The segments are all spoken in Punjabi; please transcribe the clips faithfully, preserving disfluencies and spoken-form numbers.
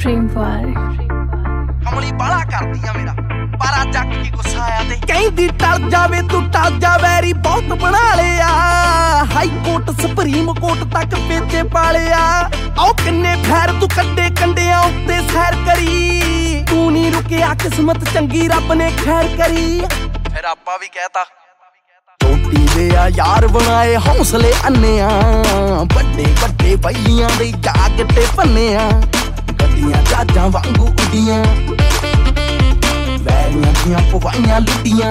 Dream boy ਕਮਲੀ ਬਾਲਾ ਕਰਦੀ ਆ ਮੇਰਾ ਪਾਰਾ ਜੱਟ ਕੀ ਗੁੱਸਾ ਆਇਆ ਤੇ ਕਹਿੰਦੀ ਟਲ ਜਾਵੇ ਤੂੰ ਟਲ ਜਾ ਵੈਰੀ ਬਹੁਤ ਬਣਾ ਲਿਆ ਹਾਈ ਕੋਰਟ ਸੁਪਰੀਮ ਕੋਰਟ ਤੱਕ ਪੇਚੇ ਪਾਲਿਆ ਆਓ ਕਿੰਨੇ ਫੈਰ ਤੂੰ ਕੱਢੇ ਕੰਡਿਆਂ ਉੱਤੇ ਸੈਰ ਕਰੀ ਤੂੰ ਨਹੀਂ ਰੁਕਿਆ ਕਿਸਮਤ ਚੰਗੀ ਰੱਬ ਨੇ ਖੈਰ ਕਰੀ ਫਿਰ ਆਪਾਂ ਵੀ ਕਹਿਤਾ ਟੋਟੀ ਦੇ ਆ ਯਾਰ ਬਣਾਏ ਹੌਸਲੇ ਅੰਨਿਆਂ ਵੱਡੇ ਵੱਡੇ ਬਈਆਂ ਦੇ ਜਾਗਟੇ ਪੰਨਿਆਂ ਗੱਡੀਆਂ ਜਾਜਾਂ ਵਾਂਗੂ ਉੱਡੀਆਂ ਵੈਰੀਆਂ ਦੀਆਂ ਪਵਾਈਆਂ ਲੁੱਟੀਆਂ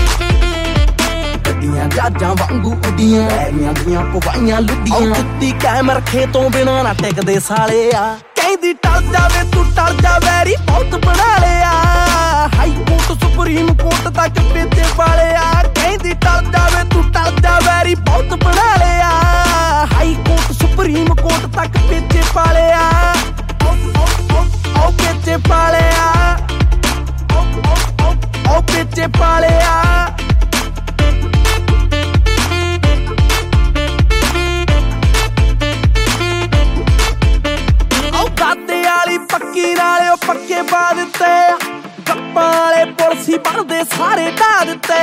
ਗੱਡੀਆਂ ਜਾਜਾਂ ਵਾਂਗੂ ਉੱਡੀਆਂ ਵੈਰੀਆਂ ਦੀਆਂ ਪਵਾਈਆਂ ਲੁੱਟੀਆਂ ਉਹ ਕਿੱਤੀ ਕੈਮਰ ਖੇਤੋਂ ਬਿਨਾਂ ਨਾ ਟਿਕਦੇ ਸਾਲਿਆ ਕਹਿੰਦੀ ਟਲ ਜਾਵੇ ਤੂੰ ਟਲ ਜਾ ਵੈਰੀ ਬਹੁਤ ਬਣਾ ਲਿਆ ਹਾਈ ਕੋਰਟ ਸੁਪਰੀਮ ਕੋਰਟ ਤੱਕ ਪੇਚੇ ਪਾਲਿਆ ਕਹਿੰਦੀ ਟਲ ਜਾਵੇ ਤੂੰ ਟਲ ਜਾ ਵੈਰੀ ਬਹੁਤ ਬਣਾ ਲਿਆ ਹਾਈ ਕੋਰਟ ਸੁਪਰੀਮ ਕੋਰਟ ਤੱਕ ਪੇਚੇ ਪਾਲਿਆ ਉਹ ਪੇਚੇ ਪਾਲਿਆ ਉਹ ਪੇਚੇ ਪਾਲਿਆ ਉਹ ਦਾਦੇ ਵਾਲੀ ਪੱਕੀ ਨਾਲੇ ਉਹ ਪੱਕੇ ਪਾ ਦਿੱਤੇ ਗੱਪਾਂ ਵਾਲੇ ਪੁਲਸੀ ਬਣਦੇ ਸਾਰੇ ਢਾ ਦਿੱਤੇ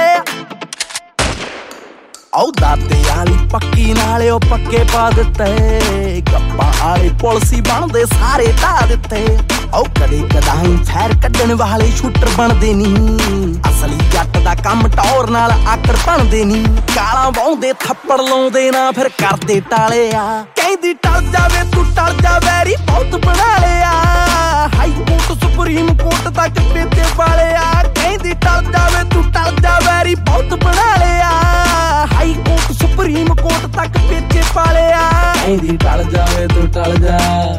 ਆਉ ਦਾਦੇ ਵਾਲੀ ਪੱਕੀ ਨਾਲੇ ਉਹ ਪੱਕੇ ਪਾ ਦਿੱਤੇ ਗੱਪਾਂ ਵਾਲੇ ਪੁਲਸੀ ਬਣਦੇ ਸਾਰੇ ਢਾ ਦਿੱਤੇ ਆਉ ਕਦੇ ਕਦਾਈ ਫੈਰ ਕੱਢਣ ਵਾਲੇ ਸ਼ੂਟਰ ਬਣਦੇ ਨਹੀਂ ਅਸਲੀ ਜੱਟ ਦਾ ਕੰਮ ਟੌਰ ਨਾਲ ਆਕੜ ਬਣਦੇ ਨਹੀਂ ਕਾਲਾਂ ਵਾਉਂਦੇ ਥੱਪੜ ਲਾਉਂਦੇ ਨਾ ਫਿਰ ਕਰਦੇ ਟਾਲਿਆ ਕਹਿੰਦੀ ਟਲ ਜਾਵੇ ਤੂੰ ਟਲ ਜਾ ਵੈਰੀ ਬਹੁਤ ਬਣਾ ਲਿਆ ਹਾਈ ਕੋਰਟ ਸੁਪਰੀਮ ਕੋਰਟ ਤੱਕ ਪੇਚੇ ਪਾਲਿਆ ਕਹਿੰਦੀ ਟਲ ਜਾਵੇ ਤੂੰ ਟਲ ਜਾ ਵੈਰੀ ਬਹੁਤ ਬਣਾ ਲਿਆ ਹਾਈ ਕੋਰਟ ਸੁਪਰੀਮ ਕੋਰਟ ਤੱਕ ਪੇਚੇ ਪਾਲਿਆ ਕਹਿੰਦੀ ਟਲ ਜਾਵੇ ਤੂੰ ਟਲ ਜਾ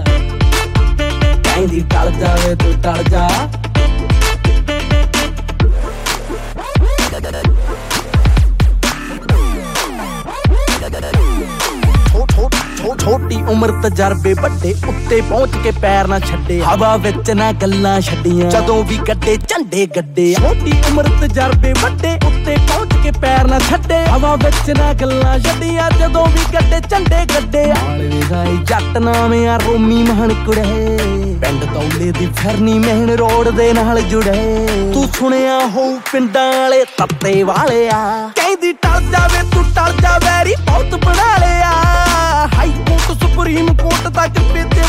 ਕਹਿੰਦੀ ਟਲ ਜਾਵੇ ਤੂੰ ਟਲ ਜਾ ਛੋਟੀ ਉਮਰ ਤਜਰਬੇ ਵੱਡੇ ਉੱਤੇ ਪਹੁੰਚ ਕੇ ਪੈਰ ਨਾ ਛੱਡੇ ਹਵਾ ਵਿੱਚ ਨਾ ਗੱਲਾਂ ਛੱਡੀਆਂ ਜਦੋਂ ਵੀ ਗੱਡੇ ਝੰਡੇ ਗੱਡੇ ਛੋਟੀ ਉਮਰ ਤਜਰਬੇ ਵੱਡੇ ਉੱਤੇ ਪਹੁੰਚ ਕੇ ਪੈਰ ਨਾ ਛੱਡੇ ਹਵਾ ਵਿੱਚ ਨਾ ਗੱਲਾਂ ਛੱਡੀਆਂ ਜਦੋਂ ਵੀ ਗੱਡੇ ਝੰਡੇ ਗੱਡੇ ਨਾਲ ਵਿਖਾਈ ਜੱਟ ਨਾਵੇਂ ਆ ਰੋਮੀ ਮਹਣ ਕੁੜੇ ਪਿੰਡ ਦੌਲੇ ਦੀ ਫਿਰਨੀ ਮਹਿਣ ਰੋਡ ਦੇ ਨਾਲ ਜੁੜੇ ਤੂੰ ਸੁਣਿਆ ਹੋਊ ਪਿੰਡਾਂ ਵਾਲੇ ਤੱਤੇ ਵਾਲਿਆ ਕਹਿੰਦੀ ਟਲ ਜਾਵੇ ਤੂੰ ਟਲ ਜਾ ਵੈਰੀ ਬਹੁਤ ਬਣਾ ਲਿਆ ਹਾਈ ਕੋਰਟ ਸੁਪਰੀਮ ਕੋਰਟ ਤੱਕ ਪੇਚੇ